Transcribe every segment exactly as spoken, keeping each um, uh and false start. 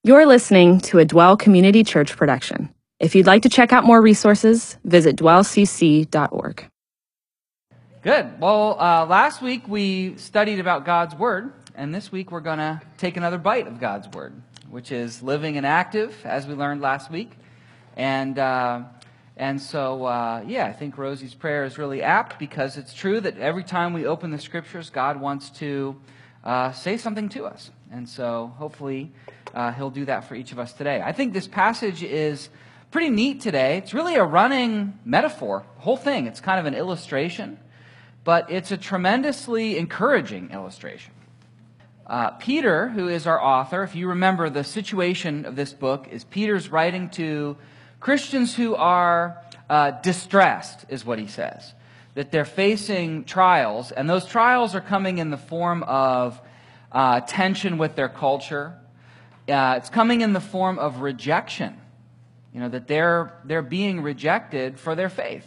You're listening to a Dwell Community Church production. If you'd like to check out more resources, visit dwell c c dot org. Good. Well, uh, last week we studied about God's Word, and this week we're going to take another bite of God's Word, which is living and active, as we learned last week. And uh, and so, uh, yeah, I think Rosie's prayer is really apt because it's true that every time we open the Scriptures, God wants to uh, say something to us. And so hopefully uh, He'll do that for each of us today. I think this passage is pretty neat today. It's really a running metaphor, the whole thing. It's kind of an illustration, but it's a tremendously encouraging illustration. Uh, Peter, who is our author, if you remember, the situation of this book is Peter's writing to Christians who are uh, distressed, is what he says. That they're facing trials, and those trials are coming in the form of uh, tension with their culture. Uh, it's coming in the form of rejection. You know, that they're they're being rejected for their faith.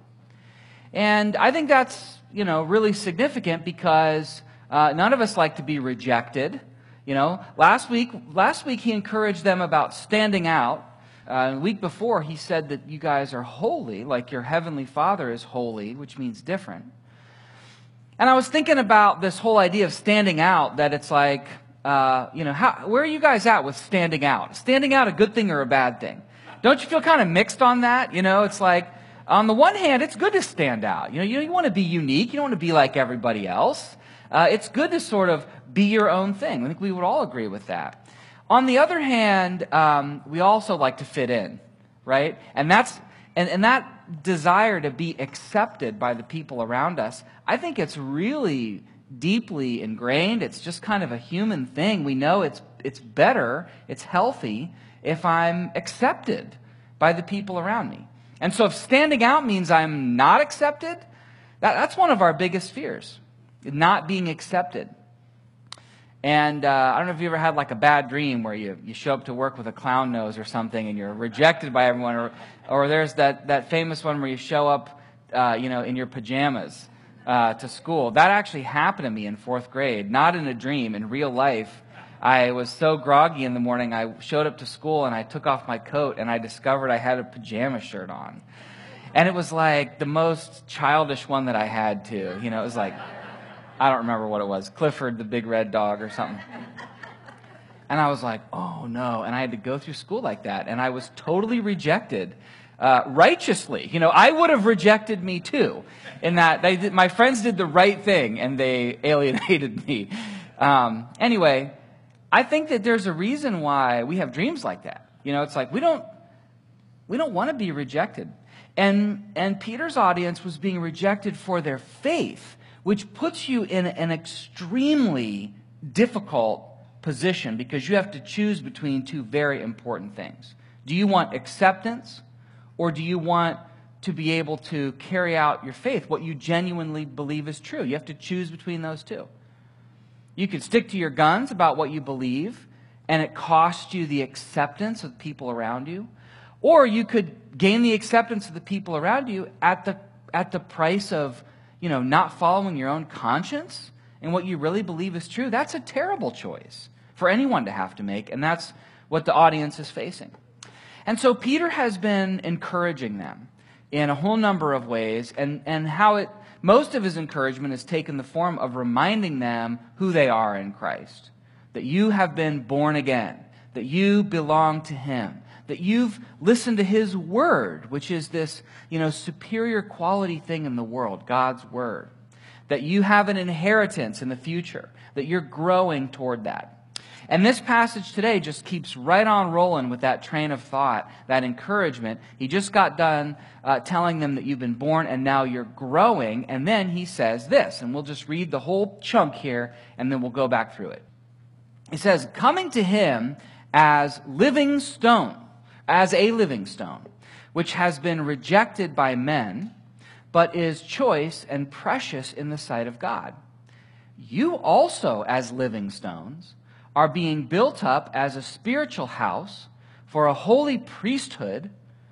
And I think that's, you know, really significant because uh, none of us like to be rejected. You know, last week, last week he encouraged them about standing out. Uh, the week before he said that you guys are holy, like your heavenly Father is holy, which means different. And I was thinking about this whole idea of standing out, that it's like, uh, you know, how, where are you guys at with standing out? Is standing out a good thing or a bad thing? Don't you feel kind of mixed on that? You know, it's like, on the one hand, it's good to stand out. You know, you, you want to be unique. You don't want to be like everybody else. Uh, it's good to sort of be your own thing. I think we would all agree with that. On the other hand, um, we also like to fit in, right? And that's and, and that desire to be accepted by the people around us, I think it's really deeply ingrained. It's just kind of a human thing. We know it's it's better, it's healthy if I'm accepted by the people around me. And so if standing out means I'm not accepted, that, that's one of our biggest fears, not being accepted. And uh, I don't know if you ever had like a bad dream where you, you show up to work with a clown nose or something and you're rejected by everyone, or or there's that, that famous one where you show up uh, you know, in your pajamas uh, to school. That actually happened to me in fourth grade, not in a dream, in real life. I was so groggy in the morning, I showed up to school and I took off my coat and I discovered I had a pajama shirt on. And it was like the most childish one that I had too. You know, it was like, I don't remember what it was, Clifford the big red dog or something. And I was like, oh no. And I had to go through school like that. And I was totally rejected, uh, righteously. You know, I would have rejected me too, in that they did, my friends did the right thing and they alienated me. Um, anyway, I think that there's a reason why we have dreams like that. You know, it's like we don't we don't want to be rejected. And and Peter's audience was being rejected for their faith, which puts you in an extremely difficult position because you have to choose between two very important things. Do you want acceptance, or do you want to be able to carry out your faith, what you genuinely believe is true? You have to choose between those two. You could stick to your guns about what you believe, and it costs you the acceptance of the people around you. Or you could gain the acceptance of the people around you at the at the price of, you know, not following your own conscience and what you really believe is true. That's a terrible choice for anyone to have to make, and that's what the audience is facing. And so Peter has been encouraging them in a whole number of ways, and, and how it most of his encouragement has taken the form of reminding them who they are in Christ. That you have been born again. That you belong to Him. That you've listened to His Word, which is this, you know, superior quality thing in the world, God's Word. That you have an inheritance in the future. That you're growing toward that. And this passage today just keeps right on rolling with that train of thought, that encouragement. He just got done uh, telling them that you've been born and now you're growing. And then he says this, and we'll just read the whole chunk here and then we'll go back through it. He says, coming to Him as living stone, as a living stone, which has been rejected by men, but is choice and precious in the sight of God. You also, as living stones, are being built up as a spiritual house for a holy priesthood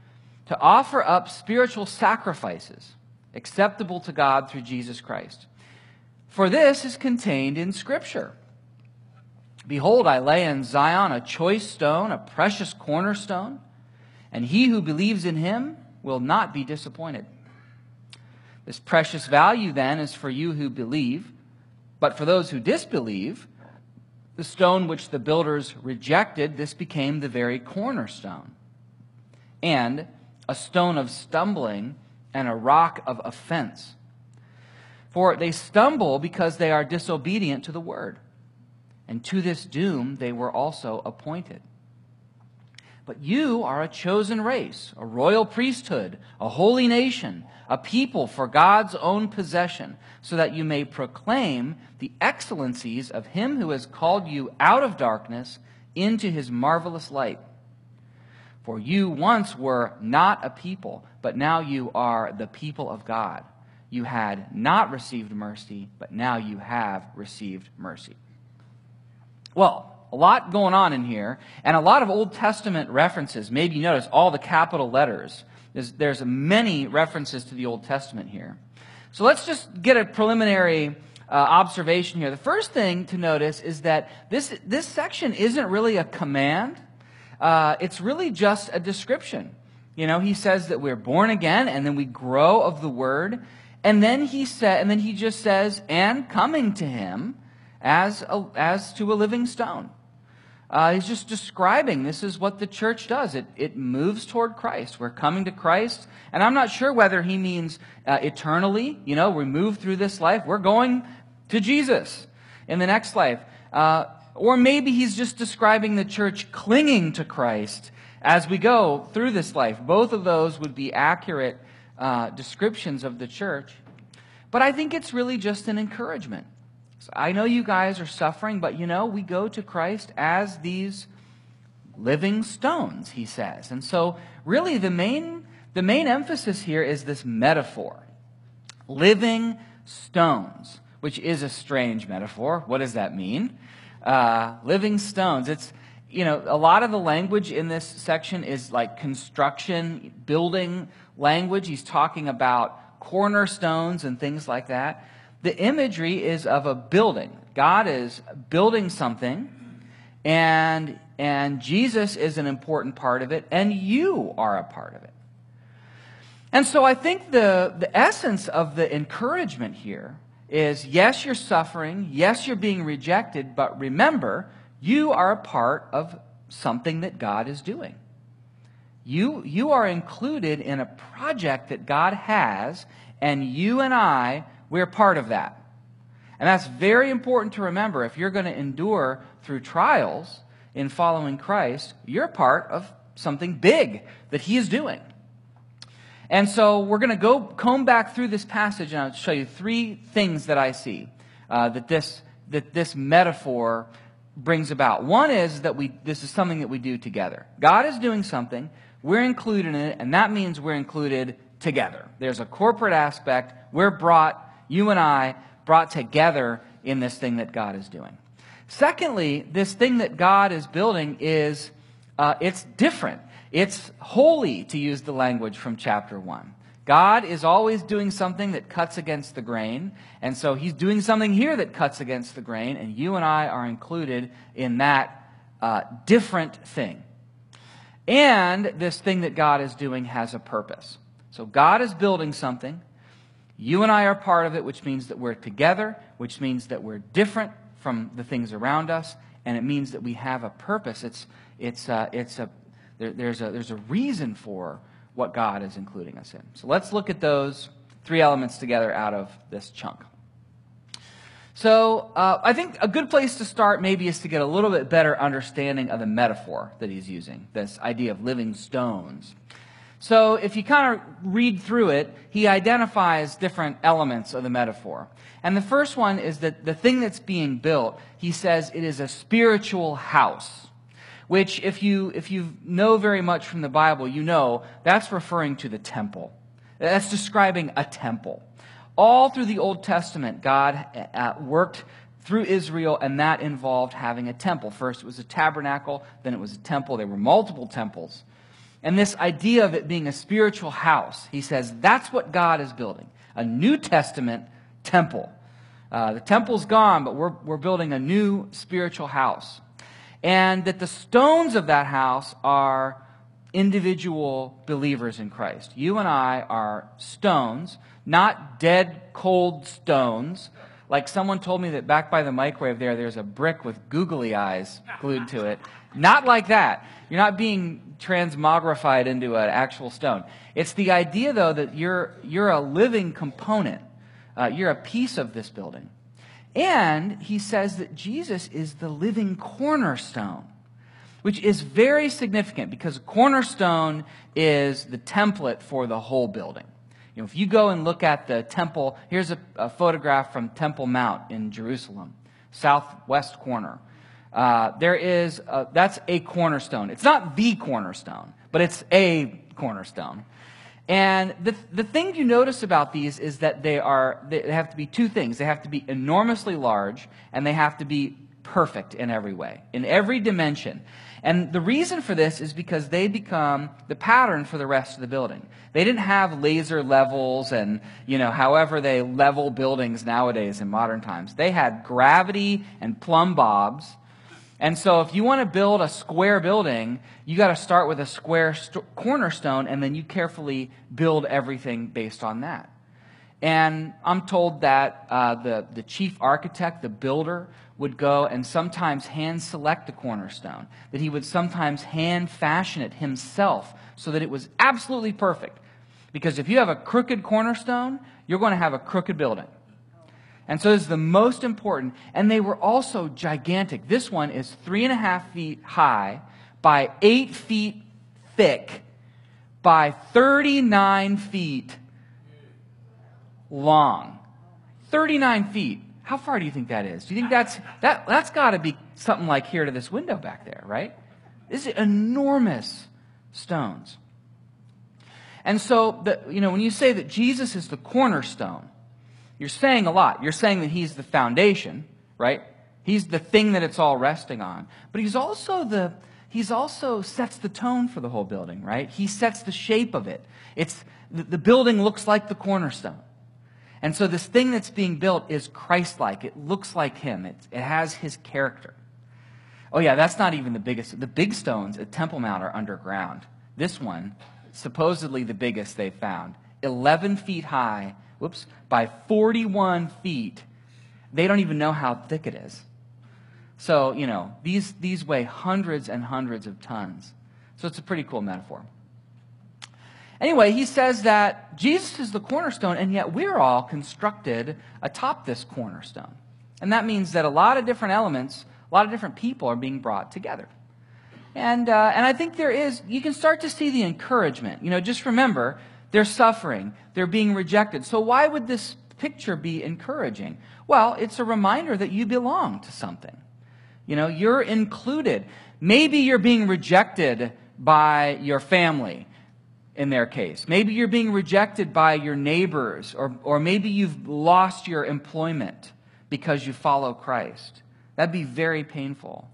to offer up spiritual sacrifices acceptable to God through Jesus Christ. For this is contained in Scripture. Behold, I lay in Zion a choice stone, a precious cornerstone, and he who believes in him will not be disappointed. This precious value, then, is for you who believe, but for those who disbelieve, the stone which the builders rejected, this became the very cornerstone, and a stone of stumbling and a rock of offense. For they stumble because they are disobedient to the word, and to this doom they were also appointed. But you are a chosen race, a royal priesthood, a holy nation, a people for God's own possession, so that you may proclaim the excellencies of him who has called you out of darkness into his marvelous light. For you once were not a people, but now you are the people of God. You had not received mercy, but now you have received mercy. Well, a lot going on in here, and a lot of Old Testament references. Maybe you notice all the capital letters. There's, there's many references to the Old Testament here. So let's just get a preliminary uh, observation here. The first thing to notice is that this, this section isn't really a command. Uh, it's really just a description. You know, he says that we're born again, and then we grow of the Word, and then he said, and then he just says, and coming to him as a, as to a living stone. Uh, he's just describing this is what the church does. It it moves toward Christ. We're coming to Christ. And I'm not sure whether he means uh, eternally. You know, we move through this life. We're going to Jesus in the next life. Uh, or maybe he's just describing the church clinging to Christ as we go through this life. Both of those would be accurate uh, descriptions of the church. But I think it's really just an encouragement. So I know you guys are suffering, but you know, we go to Christ as these living stones, he says. And so really the main, the main emphasis here is this metaphor. Living stones, which is a strange metaphor. What does that mean? Uh, living stones. It's, you know, a lot of the language in this section is like construction, building language. He's talking about cornerstones and things like that. The imagery is of a building. God is building something, and, and Jesus is an important part of it, and you are a part of it. And so I think the, the essence of the encouragement here is, yes, you're suffering, yes, you're being rejected, but remember, you are a part of something that God is doing. You, you are included in a project that God has, and you and I, we're part of that. And that's very important to remember. If you're going to endure through trials in following Christ, you're part of something big that he is doing. And so we're going to go comb back through this passage, and I'll show you three things that I see uh, that this that this metaphor brings about. One is that we this is something that we do together. God is doing something, we're included in it, and that means we're included together. There's a corporate aspect. We're brought, you and I, brought together in this thing that God is doing. Secondly, this thing that God is building is, uh, it's different. It's holy, to use the language from chapter one. God is always doing something that cuts against the grain, and so he's doing something here that cuts against the grain, and you and I are included in that uh, different thing. And this thing that God is doing has a purpose. So God is building something. You and I are part of it, which means that we're together, which means that we're different from the things around us, and it means that we have a purpose. It's it's uh, it's a there, there's a there's a reason for what God is including us in. So let's look at those three elements together out of this chunk. So uh, I think a good place to start maybe is to get a little bit better understanding of the metaphor that he's using, this idea of living stones. So if you kind of read through it, he identifies different elements of the metaphor. And the first one is that the thing that's being built, he says it is a spiritual house, which if you if you know very much from the Bible, you know that's referring to the temple. That's describing a temple. All through the Old Testament, God uh, worked through Israel, and that involved having a temple. First it was a tabernacle, then it was a temple. There were multiple temples. And this idea of it being a spiritual house, he says, that's what God is building. A New Testament temple. Uh, the temple's gone, but we're, we're building a new spiritual house. And that the stones of that house are individual believers in Christ. You and I are stones, not dead, cold stones. Like someone told me that back by the microwave there, there's a brick with googly eyes glued to it. Not like that. You're not being transmogrified into an actual stone. It's the idea, though, that you're, you're a living component. Uh, you're a piece of this building. And he says that Jesus is the living cornerstone, which is very significant because cornerstone is the template for the whole building. You know, if you go and look at the temple, here's a, a photograph from Temple Mount in Jerusalem, southwest corner. Uh, there is, a, that's a cornerstone. It's not the cornerstone, but it's a cornerstone. And the the thing you notice about these is that they are they have to be two things. They have to be enormously large, and they have to be perfect in every way, in every dimension. And the reason for this is because they become the pattern for the rest of the building. They didn't have laser levels and, you know, however they level buildings nowadays in modern times. They had gravity and plumb bobs. And so if you want to build a square building, you got to start with a square st- cornerstone, and then you carefully build everything based on that. And I'm told that uh, the, the chief architect, the builder, would go and sometimes hand select a cornerstone, that he would sometimes hand fashion it himself so that it was absolutely perfect. Because if you have a crooked cornerstone, you're going to have a crooked building. And so this is the most important. And they were also gigantic. This one is three and a half feet high by eight feet thick by thirty-nine feet long. thirty-nine feet. How far do you think that is? Do you think that's, that, that's got to be something like here to this window back there, right? This is enormous stones. And so, the, you know, when you say that Jesus is the cornerstone, you're saying a lot. You're saying that he's the foundation, right? He's the thing that it's all resting on. But he's also the he's also sets the tone for the whole building, right? He sets the shape of it. It's the, the building looks like the cornerstone. And so this thing that's being built is Christ-like. It looks like him. It, it has his character. Oh yeah, that's not even the biggest. The big stones at Temple Mount are underground. This one, supposedly the biggest they've found, eleven feet high, whoops, by forty-one feet. They don't even know how thick it is. So, you know, these, these weigh hundreds and hundreds of tons. So it's a pretty cool metaphor. Anyway, he says that Jesus is the cornerstone, and yet we're all constructed atop this cornerstone. And that means that a lot of different elements, a lot of different people are being brought together. And uh, and I think there is, you can start to see the encouragement. You know, just remember, they're suffering, they're being rejected. So why would this picture be encouraging? Well, it's a reminder that you belong to something. You know, you're included. Maybe you're being rejected by your family, in their case. Maybe you're being rejected by your neighbors, or, or maybe you've lost your employment because you follow Christ. That'd be very painful.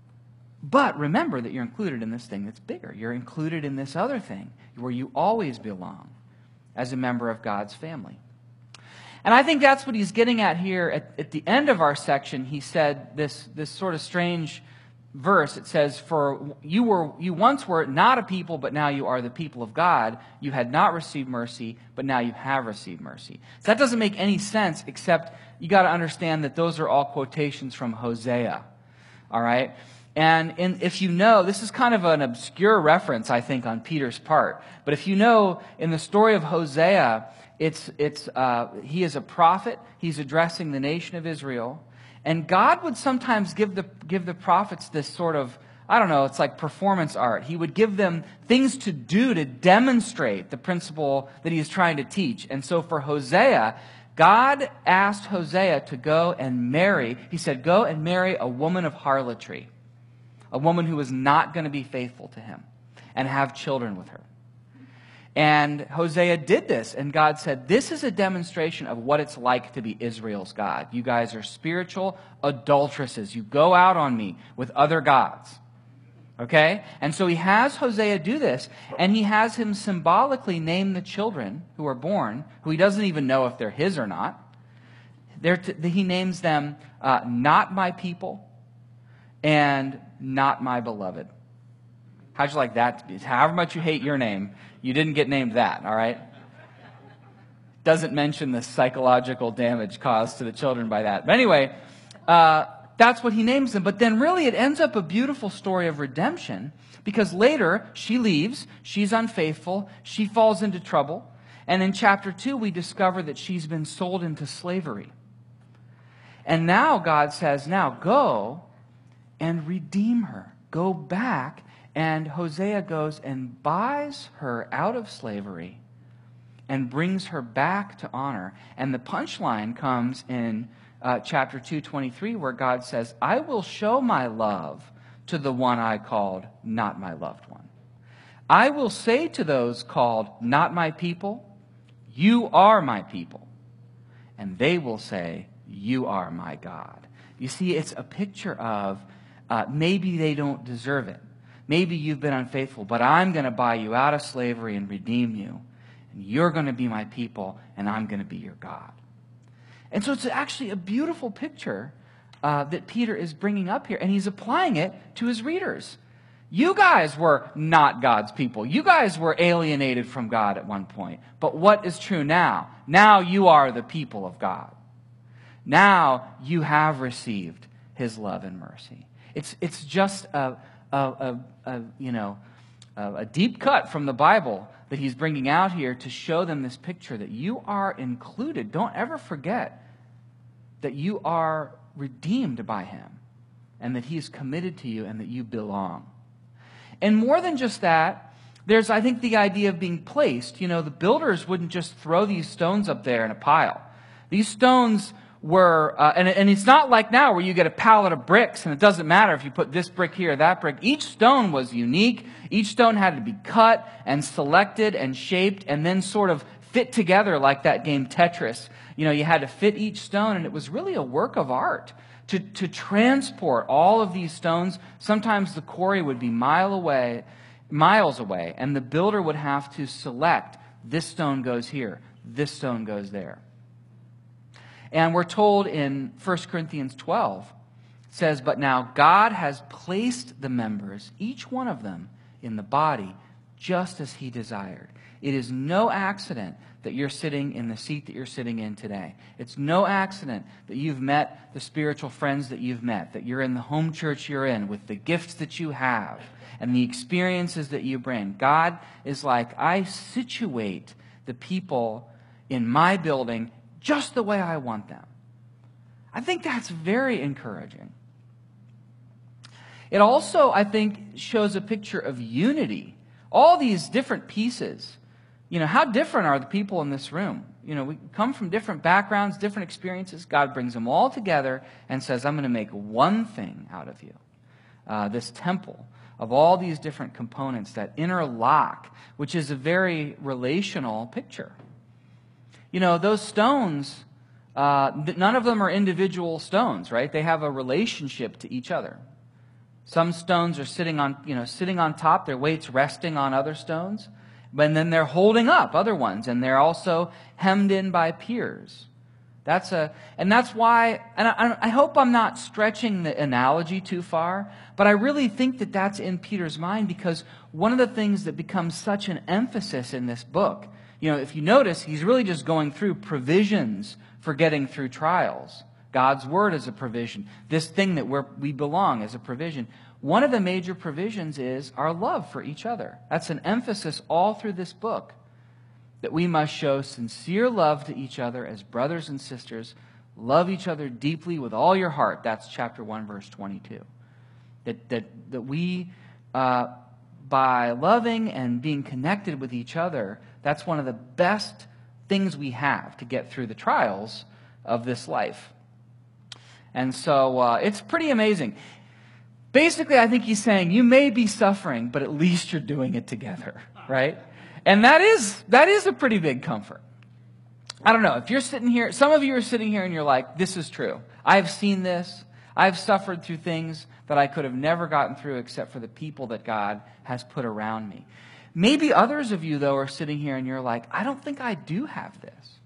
But remember that you're included in this thing that's bigger. You're included in this other thing where you always belong as a member of God's family. And I think that's what he's getting at here at, at the end of our section. He said this, this sort of strange verse. It says, "For you were you once were not a people, but now you are the people of God. You had not received mercy, but now you have received mercy." So that doesn't make any sense, except you got to understand that those are all quotations from Hosea. All right? And in, if you know, this is kind of an obscure reference, I think, on Peter's part. But if you know, in the story of Hosea, it's it's uh, he is a prophet. He's addressing the nation of Israel. And God would sometimes give the give the prophets this sort of, I don't know, it's like performance art. He would give them things to do to demonstrate the principle that he is trying to teach. And so for Hosea, God asked Hosea to go and marry. He said, go and marry a woman of harlotry, a woman who was not going to be faithful to him, and have children with her. And Hosea did this, and God said, this is a demonstration of what it's like to be Israel's God. You guys are spiritual adulteresses. You go out on me with other gods. Okay? And so he has Hosea do this, and he has him symbolically name the children who are born, who he doesn't even know if they're his or not. They're t- he names them uh, not my people and not my beloved. How'd you like that to be? However much you hate your name, you didn't get named that, all right? Doesn't mention the psychological damage caused to the children by that. But anyway, uh, that's what he names them. But then really it ends up a beautiful story of redemption, because later she leaves, she's unfaithful, she falls into trouble, and in chapter two we discover that she's been sold into slavery. And now God says, now go and redeem her. Go back. And Hosea goes and buys her out of slavery and brings her back to honor. And the punchline comes in uh, chapter two twenty-three, where God says, I will show my love to the one I called not my loved one. I will say to those called not my people, you are my people. And they will say, you are my God. You see, it's a picture of uh, maybe they don't deserve it. Maybe you've been unfaithful, but I'm going to buy you out of slavery and redeem you. And you're going to be my people, and I'm going to be your God. And so it's actually a beautiful picture uh, that Peter is bringing up here, and he's applying it to his readers. You guys were not God's people. You guys were alienated from God at one point. But what is true now? Now you are the people of God. Now you have received his love and mercy. It's, it's just a... A, a, a, you know, a, a deep cut from the Bible that he's bringing out here to show them this picture that you are included. Don't ever forget that you are redeemed by him and that he is committed to you and that you belong. And more than just that, there's, I think, the idea of being placed. You know, the builders wouldn't just throw these stones up there in a pile. These stones were, uh, and, and it's not like now where you get a pallet of bricks and it doesn't matter if you put this brick here or that brick. Each stone was unique. Each stone had to be cut and selected and shaped and then sort of fit together like that game Tetris. You know, you had to fit each stone, and it was really a work of art to, to transport all of these stones. Sometimes the quarry would be mile away, miles away, and the builder would have to select, this stone goes here, this stone goes there. And we're told in First Corinthians twelve, it says, but now God has placed the members, each one of them, in the body just as he desired. It is no accident that you're sitting in the seat that you're sitting in today. It's no accident that you've met the spiritual friends that you've met, that you're in the home church you're in with the gifts that you have and the experiences that you bring. God is like, I situate the people in my building just the way I want them. I think that's very encouraging. It also, I think, shows a picture of unity. All these different pieces. You know, how different are the people in this room? You know, we come from different backgrounds, different experiences. God brings them all together and says, I'm going to make one thing out of you. Uh, this temple of all these different components that interlock, which is a very relational picture. You know, those stones, uh, none of them are individual stones, right? They have a relationship to each other. Some stones are sitting on, you know, sitting on top, their weight's resting on other stones, but then they're holding up other ones, and they're also hemmed in by piers. That's a, and that's why, and I, I hope I'm not stretching the analogy too far, but I really think that that's in Peter's mind, because one of the things that becomes such an emphasis in this book, you know, if you notice, he's really just going through provisions for getting through trials. God's word is a provision. This thing that we're, we belong is a provision. One of the major provisions is our love for each other. That's an emphasis all through this book, that we must show sincere love to each other as brothers and sisters. Love each other deeply with all your heart. That's chapter one, verse twenty-two. That, that, that we, uh, by loving and being connected with each other, that's one of the best things we have to get through the trials of this life. And so uh, it's pretty amazing. Basically, I think he's saying, you may be suffering, but at least you're doing it together, right? And that is that is a pretty big comfort. I don't know, if you're sitting here, some of you are sitting here and you're like, this is true. I've seen this. I've suffered through things that I could have never gotten through except for the people that God has put around me. Maybe others of you, though, are sitting here and you're like, I don't think I do have this.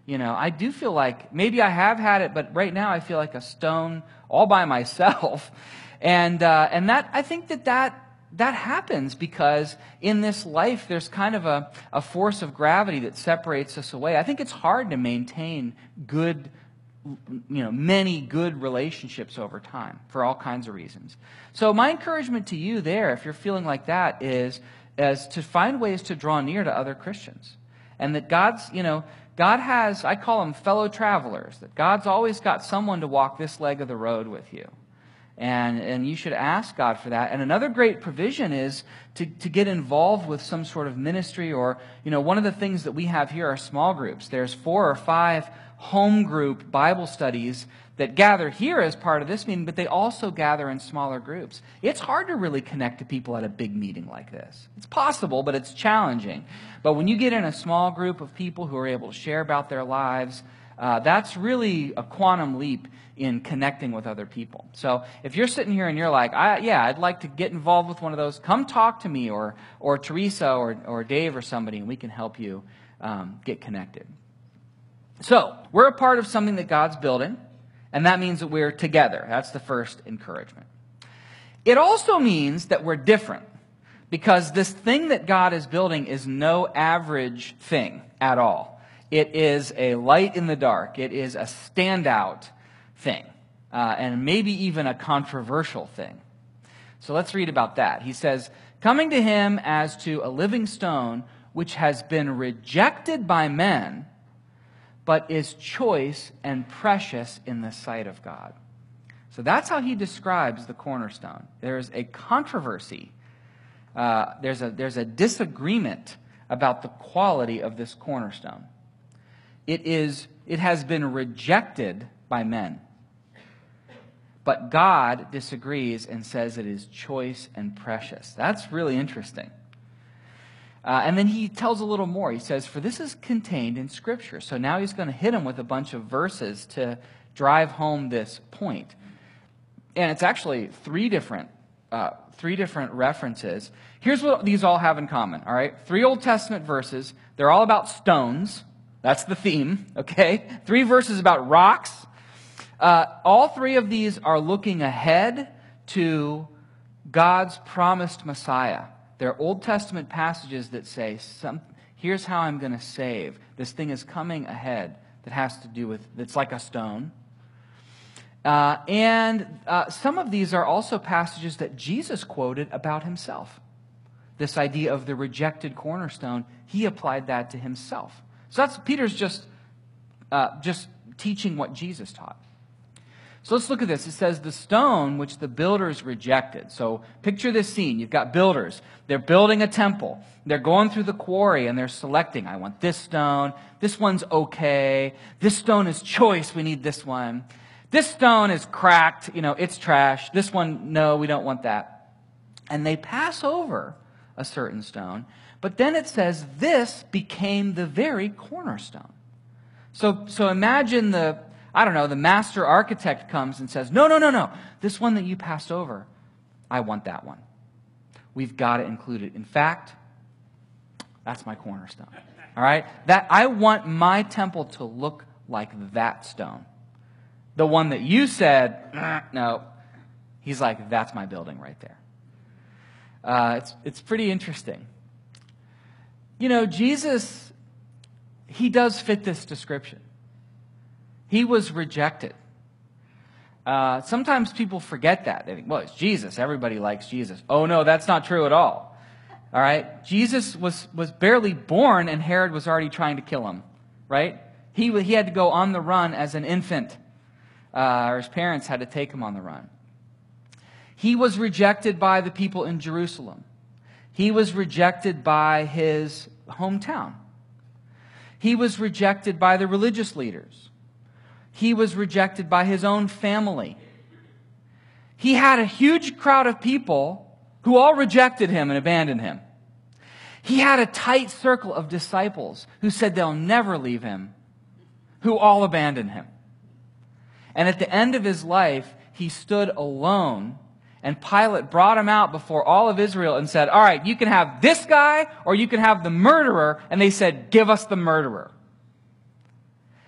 You know, I do feel like maybe I have had it, but right now I feel like a stone all by myself. And uh, and that I think that, that that happens because in this life there's kind of a, a force of gravity that separates us away. I think it's hard to maintain good, you know, many good relationships over time for all kinds of reasons. So my encouragement to you there, if you're feeling like that, is as to find ways to draw near to other Christians. And that God's, you know, God has, I call them fellow travelers, that God's always got someone to walk this leg of the road with you. And and you should ask God for that. And another great provision is to, to get involved with some sort of ministry, or, you know, one of the things that we have here are small groups. There's four or five home group Bible studies that gather here as part of this meeting, but they also gather in smaller groups. It's hard to really connect to people at a big meeting like this. It's possible, but it's challenging. But when you get in a small group of people who are able to share about their lives, uh, that's really a quantum leap in connecting with other people. So if you're sitting here and you're like, I, yeah, I'd like to get involved with one of those, come talk to me or or Teresa or, or Dave or somebody, and we can help you um, get connected. So we're a part of something that God's building, and that means that we're together. That's the first encouragement. It also means that we're different, because this thing that God is building is no average thing at all. It is a light in the dark. It is a standout thing, uh, and maybe even a controversial thing. So let's read about that. He says, coming to him as to a living stone, which has been rejected by men, but is choice and precious in the sight of God. So that's how he describes the cornerstone. There's a controversy. Uh, there's a there's a disagreement about the quality of this cornerstone. It is it has been rejected by men, but God disagrees and says it is choice and precious. That's really interesting. Uh, and then he tells a little more. He says, for this is contained in Scripture. So now he's going to hit him with a bunch of verses to drive home this point. And it's actually three different uh, three different references. Here's what these all have in common, all right? Three Old Testament verses. They're all about stones. That's the theme, okay? Three verses about rocks. Uh, all three of these are looking ahead to God's promised Messiah. They're Old Testament passages that say, some, here's how I'm going to save. This thing is coming ahead that has to do with, that's like a stone. Uh, and uh, some of these are also passages that Jesus quoted about himself. This idea of the rejected cornerstone, he applied that to himself. So that's, Peter's just, uh, just teaching what Jesus taught. So let's look at this. It says, the stone which the builders rejected. So picture this scene. You've got builders. They're building a temple. They're going through the quarry and they're selecting. I want this stone. This one's okay. This stone is choice. We need this one. This stone is cracked. You know, it's trash. This one, no, we don't want that. And they pass over a certain stone. But then it says, this became the very cornerstone. So, so imagine the... I don't know, the master architect comes and says, no, no, no, no. This one that you passed over, I want that one. We've got it included. In fact, that's my cornerstone. All right? That I want my temple to look like that stone. The one that you said, no. He's like, that's my building right there. Uh, it's, it's pretty interesting. You know, Jesus, he does fit this description. He was rejected. Uh, sometimes people forget that. They think, well, it's Jesus. Everybody likes Jesus. Oh, no, that's not true at all. All right? Jesus was, was barely born and Herod was already trying to kill him. Right? He, he had to go on the run as an infant. Uh, or his parents had to take him on the run. He was rejected by the people in Jerusalem. He was rejected by his hometown. He was rejected by the religious leaders. He was rejected by his own family. He had a huge crowd of people who all rejected him and abandoned him. He had a tight circle of disciples who said they'll never leave him, who all abandoned him. And at the end of his life, he stood alone, and Pilate brought him out before all of Israel and said, all right, you can have this guy or you can have the murderer. And they said, give us the murderer.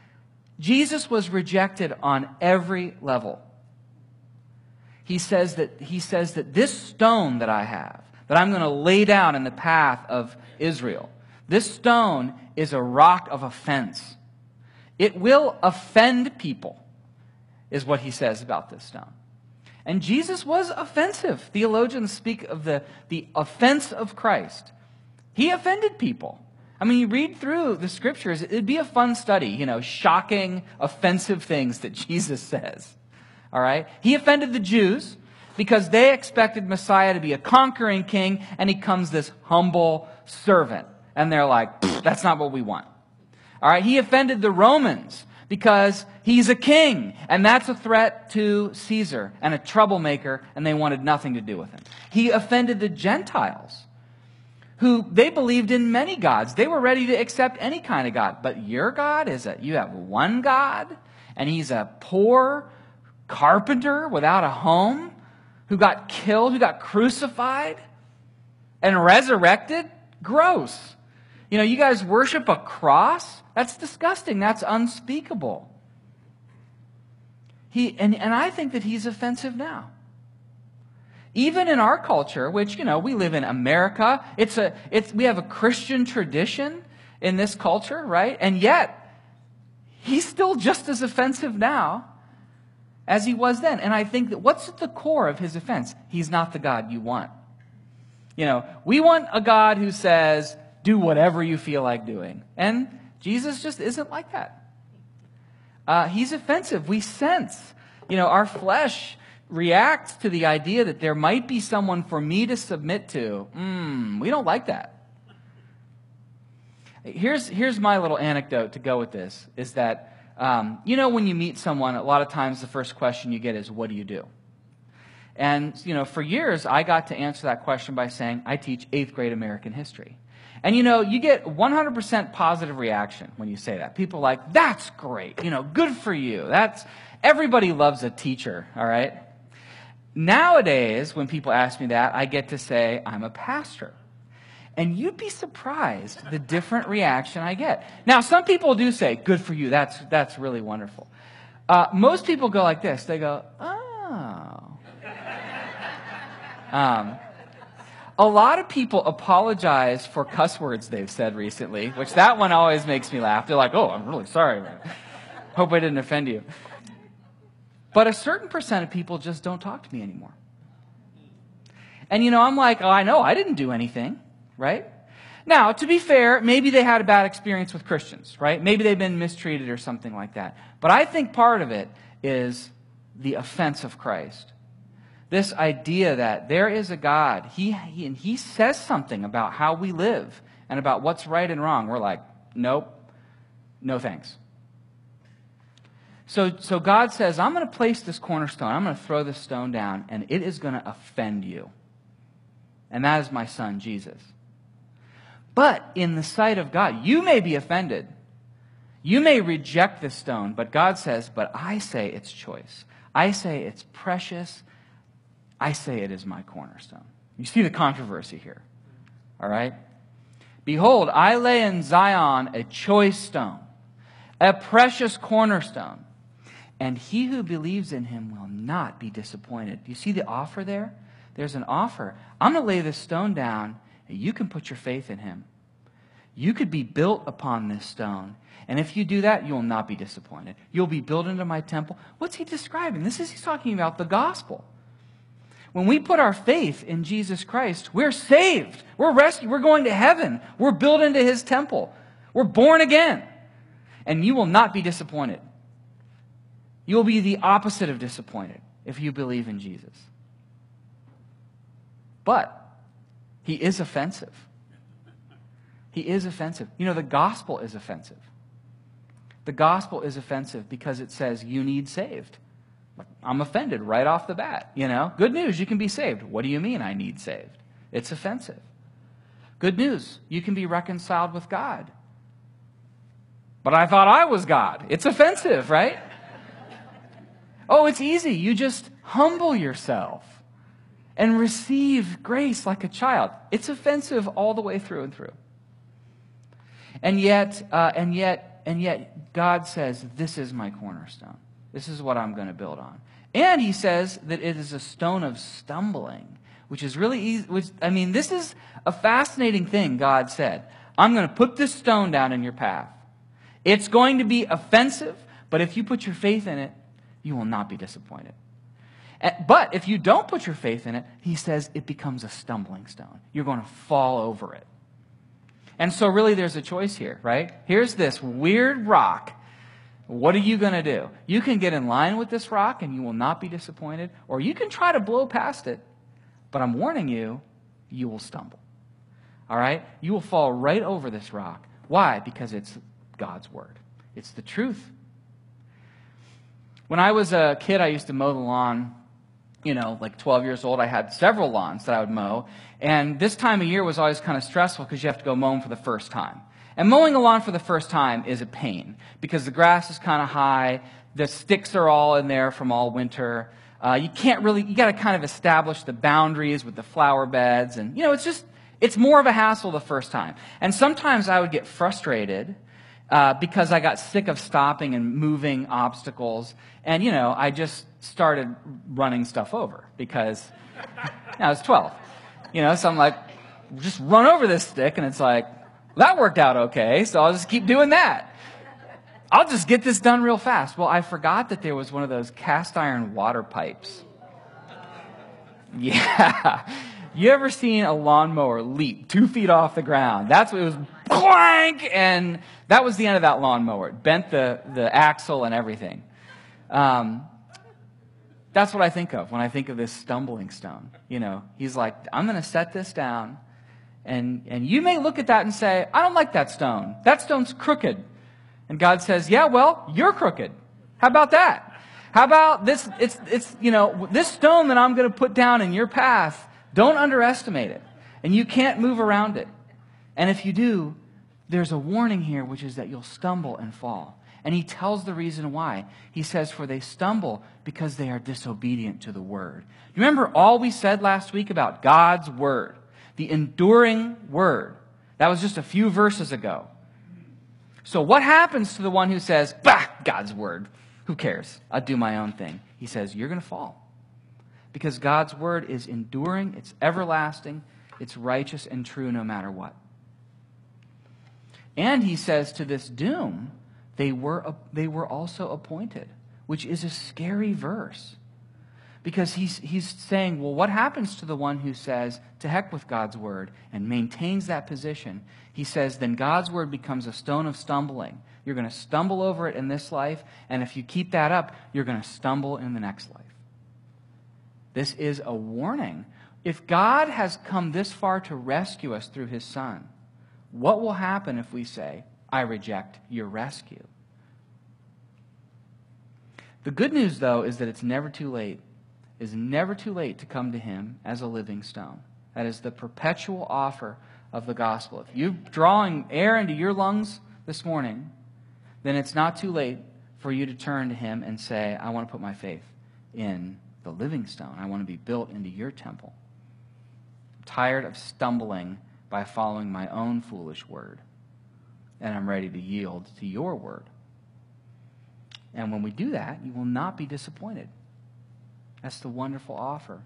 Jesus was rejected on every level. He says that, he says that this stone that I have, that I'm going to lay down in the path of Israel, this stone is a rock of offense. It will offend people, is what he says about this stone. And Jesus was offensive. Theologians speak of the, the offense of Christ. He offended people. I mean, you read through the scriptures, it'd be a fun study, you know, shocking, offensive things that Jesus says. All right? He offended the Jews because they expected Messiah to be a conquering king, and he comes this humble servant. And they're like, that's not what we want. All right? He offended the Romans because he's a king, and that's a threat to Caesar and a troublemaker, and they wanted nothing to do with him. He offended the Gentiles, who they believed in many gods. They were ready to accept any kind of God. But your God is a, you have one God, and he's a poor carpenter without a home, who got killed, who got crucified and resurrected? Gross. You know, you guys worship a cross? That's disgusting. That's unspeakable. He and, and I think that he's offensive now. Even in our culture, which, you know, we live in America, it's a it's we have a Christian tradition in this culture, right? And yet, he's still just as offensive now as he was then. And I think that what's at the core of his offense? He's not the God you want. You know, we want a God who says, do whatever you feel like doing. And Jesus just isn't like that. Uh, he's offensive. We sense, you know, our flesh reacts to the idea that there might be someone for me to submit to. Mm, we don't like that. Here's, here's my little anecdote to go with this, is that Um, you know, when you meet someone, a lot of times the first question you get is, what do you do? And, you know, for years, I got to answer that question by saying, I teach eighth grade American history. And, you know, you get one hundred percent positive reaction when you say that. People are like, that's great. You know, good for you. That's, everybody loves a teacher, all right? Nowadays, when people ask me that, I get to say, I'm a pastor. And you'd be surprised the different reaction I get. Now, some people do say, good for you, that's that's really wonderful. Uh, most people go like this. They go, oh. Um, a lot of people apologize for cuss words they've said recently, which that one always makes me laugh. They're like, oh, I'm really sorry, man. Hope I didn't offend you. But a certain percent of people just don't talk to me anymore. And, you know, I'm like, oh, I know, I didn't do anything. Right? Now, to be fair, maybe they had a bad experience with Christians, right? Maybe they've been mistreated or something like that. But I think part of it is the offense of Christ. This idea that there is a God, he, he, and he says something about how we live and about what's right and wrong. We're like, nope, no thanks. So, so God says, I'm going to place this cornerstone, I'm going to throw this stone down, and it is going to offend you. And that is my son, Jesus. But in the sight of God, you may be offended. You may reject this stone, but God says, but I say it's choice. I say it's precious. I say it is my cornerstone. You see the controversy here. All right? Behold, I lay in Zion a choice stone, a precious cornerstone, and he who believes in him will not be disappointed. Do you see the offer there? There's an offer. I'm going to lay this stone down, and you can put your faith in him. You could be built upon this stone. And if you do that, you'll not be disappointed. You'll be built into my temple. What's he describing? This is, he's talking about the gospel. When we put our faith in Jesus Christ, we're saved. We're rescued. We're going to heaven. We're built into his temple. We're born again. And you will not be disappointed. You will be the opposite of disappointed if you believe in Jesus. But he is offensive. He is offensive. You know, the gospel is offensive. The gospel is offensive because it says you need saved. I'm offended right off the bat, you know. Good news, you can be saved. What do you mean I need saved? It's offensive. Good news, you can be reconciled with God. But I thought I was God. It's offensive, right? Oh, it's easy. You just humble yourself and receive grace like a child. It's offensive all the way through and through. And yet, uh, and yet, And yet God says, this is my cornerstone. This is what I'm going to build on. And he says that it is a stone of stumbling, which is really easy. Which, I mean, this is a fascinating thing God said. I'm going to put this stone down in your path. It's going to be offensive, but if you put your faith in it, you will not be disappointed. But if you don't put your faith in it, he says it becomes a stumbling stone. You're going to fall over it. And so really there's a choice here, right? Here's this weird rock. What are you going to do? You can get in line with this rock and you will not be disappointed, or you can try to blow past it, but I'm warning you, you will stumble. All right? You will fall right over this rock. Why? Because it's God's word. It's the truth. When I was a kid, I used to mow the lawn. You know, like twelve years old, I had several lawns that I would mow. And this time of year was always kind of stressful because you have to go mow them for the first time. And mowing a lawn for the first time is a pain because the grass is kind of high. The sticks are all in there from all winter. Uh, you can't really, you got to kind of establish the boundaries with the flower beds. And, you know, it's just, it's more of a hassle the first time. And sometimes I would get frustrated uh, because I got sick of stopping and moving obstacles. And, you know, I just started running stuff over because you know, I was twelve. You know, so I'm like, just run over this stick. And it's like, that worked out okay, so I'll just keep doing that. I'll just get this done real fast. Well, I forgot that there was one of those cast iron water pipes. Yeah. You ever seen a lawnmower leap two feet off the ground? That's what it was, clank, and that was the end of that lawnmower. It bent the, the axle and everything. Um, that's what I think of when I think of this stumbling stone. You know, he's like, I'm going to set this down. And, and you may look at that and say, I don't like that stone. That stone's crooked. And God says, yeah, well, you're crooked. How about that? How about this? It's, it's, you know, this stone that I'm going to put down in your path, don't underestimate it. And you can't move around it. And if you do, there's a warning here, which is that you'll stumble and fall. And he tells the reason why. He says, for they stumble because they are disobedient to the word. Remember all we said last week about God's word? The enduring word. That was just a few verses ago. So what happens to the one who says, bah, God's word, who cares? I'll do my own thing. He says, you're going to fall. Because God's word is enduring, it's everlasting, it's righteous and true no matter what. And he says to this doom, they were, they were also appointed, which is a scary verse. Because he's, he's saying, well, what happens to the one who says, to heck with God's word, and maintains that position? He says, then God's word becomes a stone of stumbling. You're going to stumble over it in this life, and if you keep that up, you're going to stumble in the next life. This is a warning. If God has come this far to rescue us through his Son, what will happen if we say, I reject your rescue? The good news, though, is that it's never too late. It's never too late to come to him as a living stone. That is the perpetual offer of the gospel. If you're drawing air into your lungs this morning, then it's not too late for you to turn to him and say, I want to put my faith in the living stone. I want to be built into your temple. I'm tired of stumbling by following my own foolish word. And I'm ready to yield to your word. And when we do that, you will not be disappointed. That's the wonderful offer.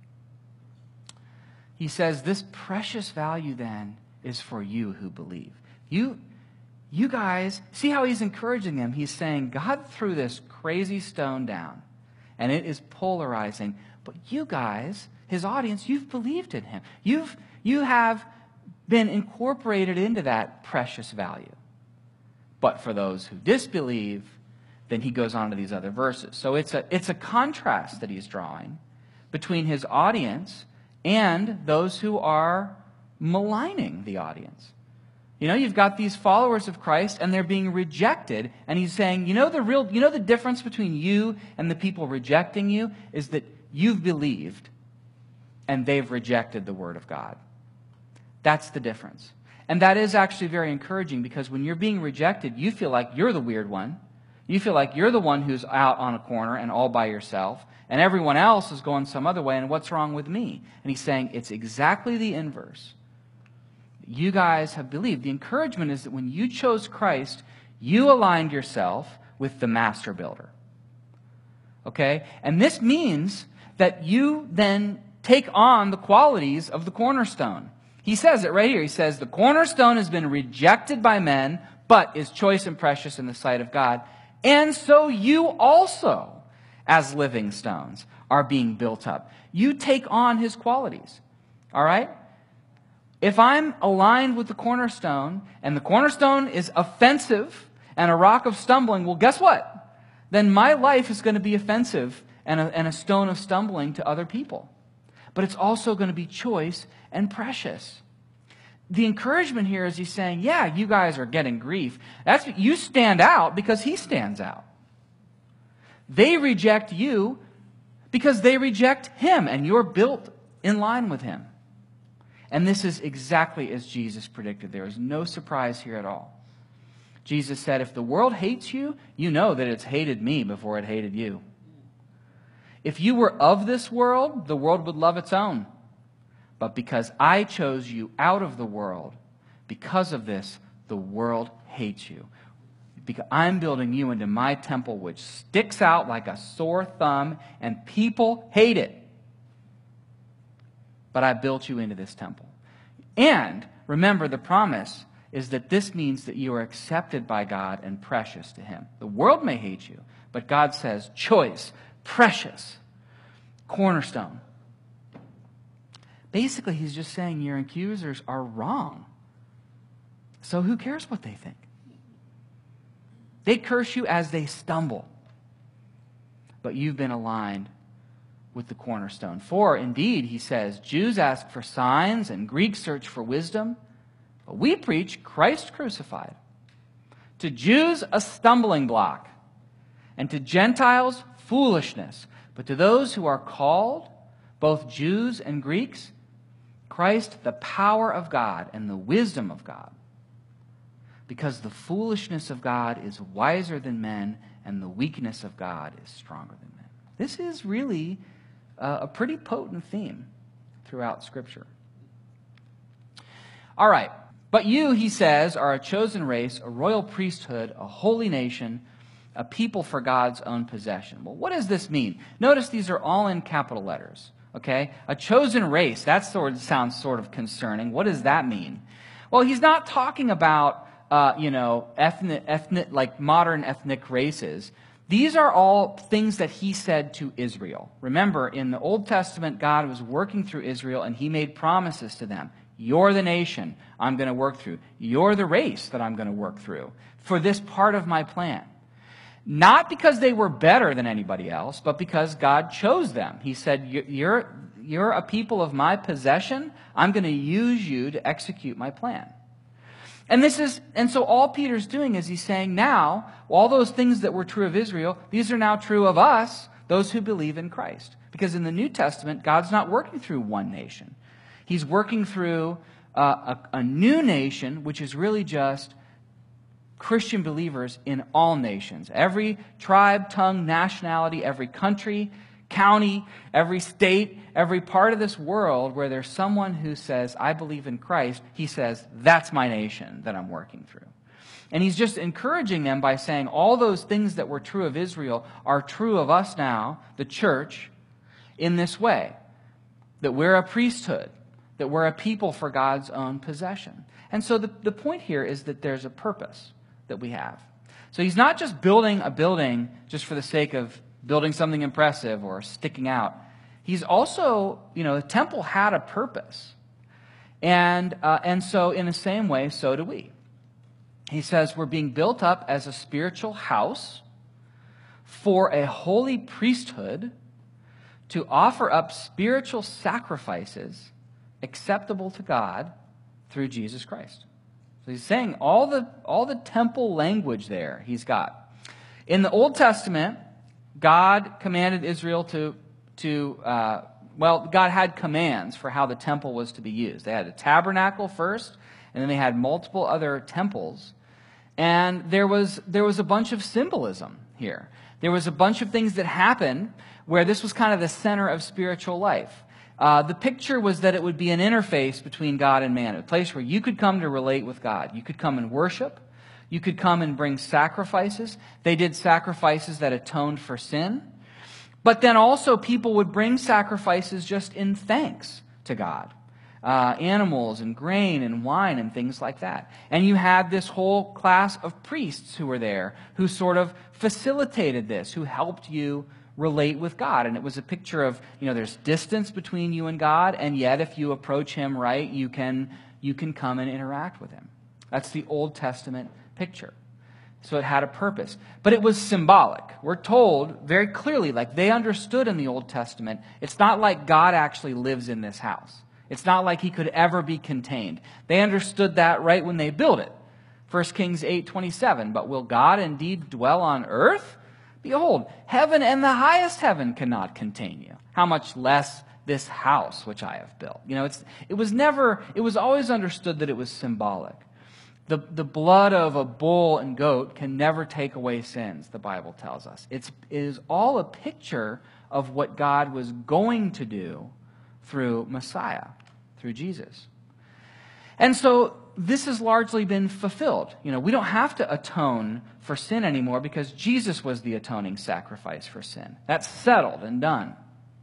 He says, this precious value then is for you who believe. You, you guys, see how he's encouraging them. He's saying, God threw this crazy stone down, and it is polarizing. But you guys, his audience, you've believed in him. You've, you have been incorporated into that precious value. But for those who disbelieve, then he goes on to these other verses. So it's a, it's a contrast that he's drawing between his audience and those who are maligning the audience. You know, you've got these followers of Christ and they're being rejected. And he's saying, you know the real, you know the difference between you and the people rejecting you is that you've believed and they've rejected the word of God. That's the difference. And that is actually very encouraging because when you're being rejected, you feel like you're the weird one. You feel like you're the one who's out on a corner and all by yourself, and everyone else is going some other way, and what's wrong with me? And he's saying it's exactly the inverse. You guys have believed. The encouragement is that when you chose Christ, You aligned yourself with the master builder. Okay? And this means that you then take on the qualities of the cornerstone. He says it right here. He says, the cornerstone has been rejected by men, but is choice and precious in the sight of God. And so you also, as living stones, are being built up. You take on his qualities. All right? If I'm aligned with the cornerstone, and the cornerstone is offensive and a rock of stumbling, well, guess what? Then my life is going to be offensive and a, and a stone of stumbling to other people. But it's also going to be choice and precious. The encouragement here is he's saying, yeah, you guys are getting grief. That's you stand out because he stands out. They reject you because they reject him, and you're built in line with him. And this is exactly as Jesus predicted. There is no surprise here at all. Jesus said, if the world hates you, you know that it's hated me before it hated you. If you were of this world, the world would love its own. But because I chose you out of the world, because of this, the world hates you. Because I'm building you into my temple, which sticks out like a sore thumb, and people hate it. But I built you into this temple. And remember, the promise is that this means that you are accepted by God and precious to him. The world may hate you, but God says, choice, precious, cornerstone. Basically, he's just saying your accusers are wrong. So who cares what they think? They curse you as they stumble. But you've been aligned with the cornerstone. For indeed, he says, Jews ask for signs and Greeks search for wisdom, but we preach Christ crucified. To Jews, a stumbling block, and to Gentiles, foolishness. But to those who are called, both Jews and Greeks, Christ, the power of God and the wisdom of God. Because the foolishness of God is wiser than men, and the weakness of God is stronger than men. This is really uh, a pretty potent theme throughout Scripture. All right. But you, he says, are a chosen race, a royal priesthood, a holy nation, a people for God's own possession. Well, what does this mean? Notice these are all in capital letters. Okay? A chosen race, that sort of sounds sort of concerning. What does that mean? Well, he's not talking about, uh, you know, ethnic, ethnic, like modern ethnic races. These are all things that he said to Israel. Remember, in the Old Testament, God was working through Israel, and he made promises to them. You're the nation I'm going to work through. You're the race that I'm going to work through for this part of my plan. Not because they were better than anybody else, but because God chose them. He said, you're, you're a people of my possession. I'm going to use you to execute my plan. And this is, and so all Peter's doing is he's saying now, all those things that were true of Israel, these are now true of us, those who believe in Christ. Because in the New Testament, God's not working through one nation. He's working through uh, a, a new nation, which is really just Christian believers in all nations. Every tribe, tongue, nationality, every country, county, every state, every part of this world where there's someone who says, I believe in Christ, he says, that's my nation that I'm working through. And he's just encouraging them by saying all those things that were true of Israel are true of us now, the church, in this way. That we're a priesthood, that we're a people for God's own possession. And so the, the point here is that there's a purpose that we have. So he's not just building a building just for the sake of building something impressive or sticking out. He's also, you know, the temple had a purpose. And, uh, and so in the same way, so do we. He says we're being built up as a spiritual house for a holy priesthood to offer up spiritual sacrifices acceptable to God through Jesus Christ. So he's saying all the all the temple language there he's got. In the Old Testament, God commanded Israel to, to uh, well, God had commands for how the temple was to be used. They had a tabernacle first, and then they had multiple other temples. And there was there was a bunch of symbolism here. There was a bunch of things that happened where this was kind of the center of spiritual life. Uh, the picture was that it would be an interface between God and man, a place where you could come to relate with God. You could come and worship. You could come and bring sacrifices. They did sacrifices that atoned for sin. But then also people would bring sacrifices just in thanks to God. Uh, animals and grain and wine and things like that. And you had this whole class of priests who were there who sort of facilitated this, who helped you relate with God. And it was a picture of, you know, there's distance between you and God, and yet if you approach Him right, you can, you can come and interact with Him. That's the Old Testament picture. So it had a purpose. But it was symbolic. We're told very clearly, like they understood in the Old Testament, it's not like God actually lives in this house. It's not like He could ever be contained. They understood that right when they built it. First Kings eight twenty-seven, but will God indeed dwell on earth? Behold, heaven and the highest heaven cannot contain you. How much less this house which I have built. You know, it's it was never, it was always understood that it was symbolic. The, the blood of a bull and goat can never take away sins, the Bible tells us. It's, it is all a picture of what God was going to do through Messiah, through Jesus. And so this has largely been fulfilled. You know, we don't have to atone for sin anymore because Jesus was the atoning sacrifice for sin. That's settled and done.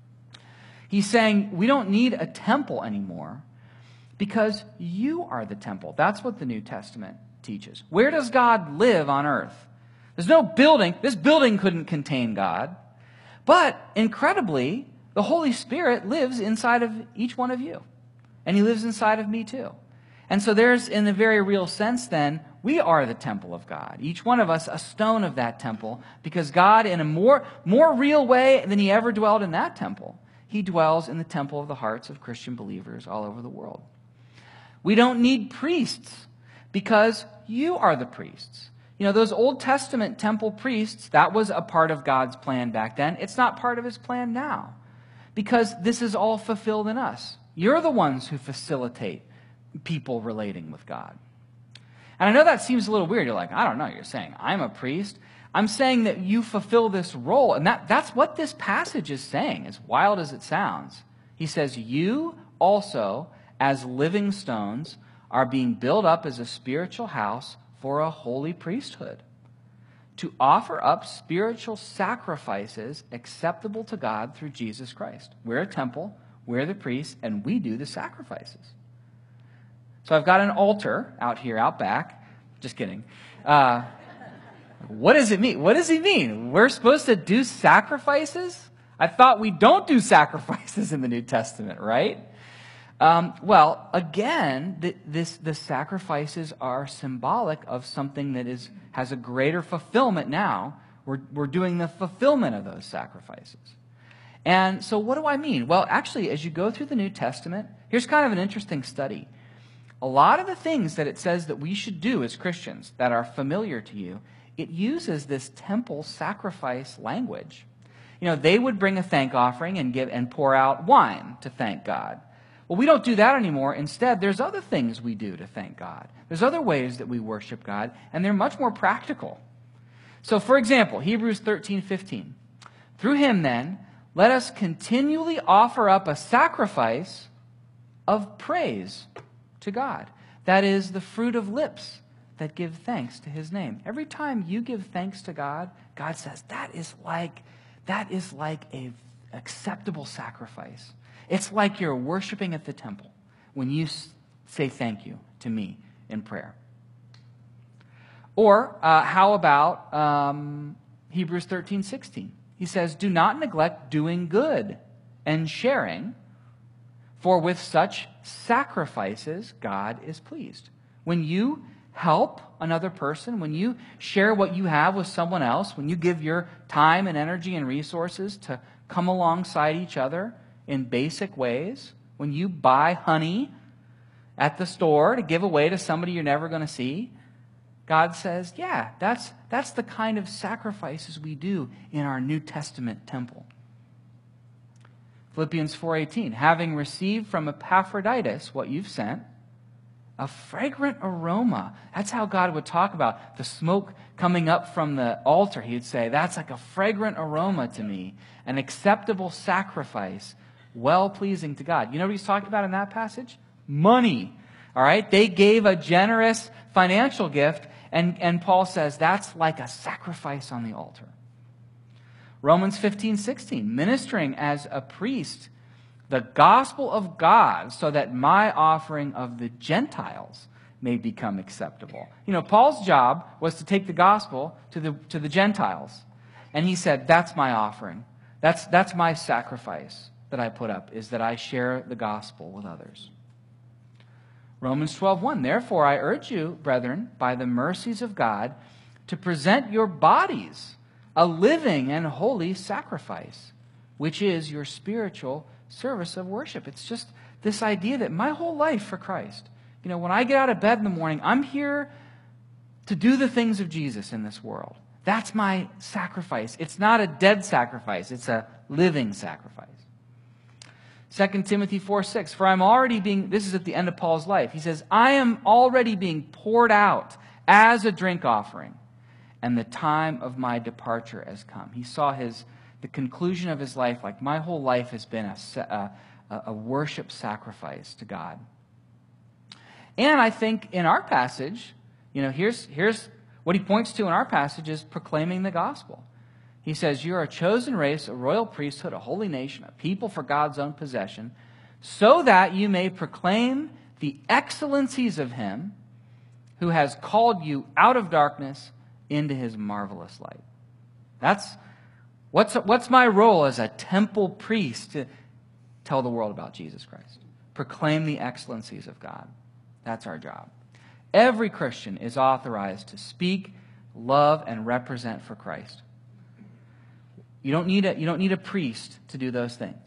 He's saying we don't need a temple anymore because you are the temple. That's what the New Testament teaches. Where does God live on earth? There's no building. This building couldn't contain God. But incredibly, the Holy Spirit lives inside of each one of you. And He lives inside of me too. And so there's, in a very real sense then, we are the temple of God. Each one of us a stone of that temple, because God, in a more, more real way than He ever dwelled in that temple, He dwells in the temple of the hearts of Christian believers all over the world. We don't need priests because you are the priests. You know, those Old Testament temple priests, that was a part of God's plan back then. It's not part of His plan now because this is all fulfilled in us. You're the ones who facilitate people relating with God. And I know that seems a little weird. You're like, I don't know. You're saying I'm a priest. I'm saying that you fulfill this role. And that, that's what this passage is saying, as wild as it sounds. He says, you also, as living stones, are being built up as a spiritual house for a holy priesthood, to offer up spiritual sacrifices acceptable to God through Jesus Christ. We're a temple, we're the priests, and we do the sacrifices. So I've got an altar out here, out back. Just kidding. Uh, what does it mean? What does he mean? We're supposed to do sacrifices? I thought we don't do sacrifices in the New Testament, right? Um, well, again, the, this, the sacrifices are symbolic of something that is has a greater fulfillment now. We're, we're doing the fulfillment of those sacrifices. And so what do I mean? Well, actually, as you go through the New Testament, here's kind of an interesting study. A lot of the things that it says that we should do as Christians that are familiar to you, it uses this temple sacrifice language. You know, they would bring a thank offering and give and pour out wine to thank God. Well, we don't do that anymore. Instead, there's other things we do to thank God. There's other ways that we worship God, and they're much more practical. So, for example, Hebrews thirteen fifteen. Through Him, then, let us continually offer up a sacrifice of praise to God. That is the fruit of lips that give thanks to His name. Every time you give thanks to God, God says, that is like, that is like an acceptable sacrifice. It's like you're worshiping at the temple when you say thank you to me in prayer. Or uh, how about um, Hebrews thirteen sixteen? He says, do not neglect doing good and sharing, for with such sacrifices God is pleased. When you help another person, when you share what you have with someone else, when you give your time and energy and resources to come alongside each other in basic ways, when you buy honey at the store to give away to somebody you're never going to see, God says, yeah, that's, that's the kind of sacrifices we do in our New Testament temple. Philippians four eighteen, having received from Epaphroditus what you've sent, a fragrant aroma. That's how God would talk about the smoke coming up from the altar. He'd say, that's like a fragrant aroma to me, an acceptable sacrifice, well-pleasing to God. You know what he's talking about in that passage? Money. All right? They gave a generous financial gift, And, and Paul says that's like a sacrifice on the altar. Romans fifteen sixteen, ministering as a priest the gospel of God so that my offering of the Gentiles may become acceptable. You know, Paul's job was to take the gospel to the, to the Gentiles. And he said, that's my offering. That's, that's my sacrifice that I put up, is that I share the gospel with others. Romans twelve one, therefore I urge you, brethren, by the mercies of God, to present your bodies a living and holy sacrifice, which is your spiritual service of worship. It's just this idea that my whole life for Christ, you know, when I get out of bed in the morning, I'm here to do the things of Jesus in this world. That's my sacrifice. It's not a dead sacrifice. It's a living sacrifice. Second Timothy four six, for I'm already being, this is at the end of Paul's life. He says, I am already being poured out as a drink offering, and the time of my departure has come. He saw his the conclusion of his life like, my whole life has been a, a, a worship sacrifice to God. And I think in our passage, you know, here's, here's what he points to in our passage is proclaiming the gospel. He says, you are a chosen race, a royal priesthood, a holy nation, a people for God's own possession, so that you may proclaim the excellencies of him who has called you out of darkness into his marvelous light. That's what's, what's my role as a temple priest to tell the world about Jesus Christ. Proclaim the excellencies of God. That's our job. Every Christian is authorized to speak, love, and represent for Christ. You don't need a, you don't need a priest to do those things.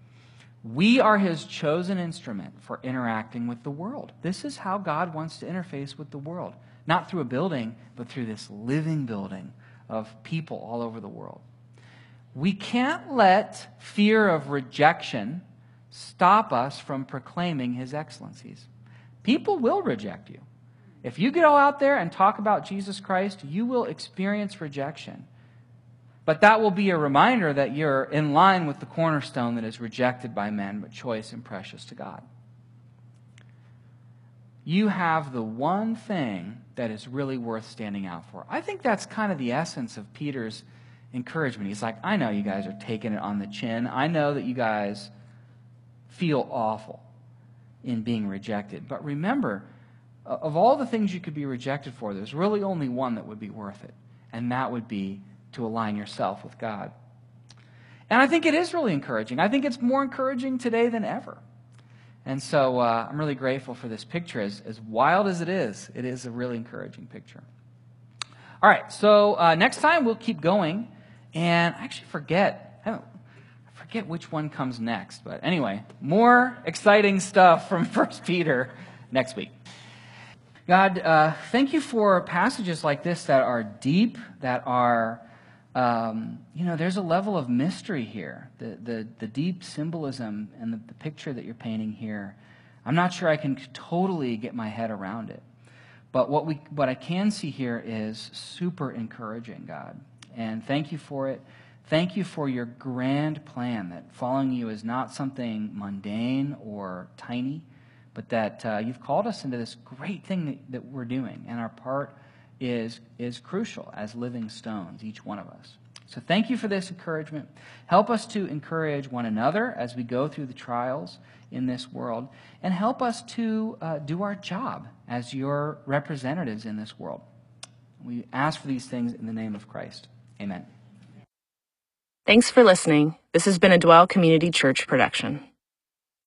We are his chosen instrument for interacting with the world. This is how God wants to interface with the world. Not through a building, but through this living building of people all over the world. We can't let fear of rejection stop us from proclaiming his excellencies. People will reject you. If you go out there and talk about Jesus Christ, you will experience rejection. But that will be a reminder that you're in line with the cornerstone that is rejected by men, but choice and precious to God. You have the one thing that is really worth standing out for. I think that's kind of the essence of Peter's encouragement. He's like, I know you guys are taking it on the chin. I know that you guys feel awful in being rejected. But remember, of all the things you could be rejected for, there's really only one that would be worth it. And that would be to align yourself with God. And I think it is really encouraging. I think it's more encouraging today than ever. And so uh, I'm really grateful for this picture. As, as wild as it is, it is a really encouraging picture. All right, so uh, next time we'll keep going. And I actually forget, I, don't, I forget which one comes next. But anyway, more exciting stuff from First Peter next week. God, uh, thank you for passages like this that are deep, that are, um, you know, there's a level of mystery here. The the, the deep symbolism and the, the picture that you're painting here, I'm not sure I can totally get my head around it. But what we what I can see here is super encouraging, God. And thank you for it. Thank you for your grand plan, that following you is not something mundane or tiny, but that uh, you've called us into this great thing that, that we're doing, and our part is is crucial as living stones, each one of us. So thank you for this encouragement. Help us to encourage one another as we go through the trials in this world, and help us to uh, do our job as your representatives in this world. We ask for these things in the name of Christ. Amen. Thanks for listening. This has been a Dwell Community Church production.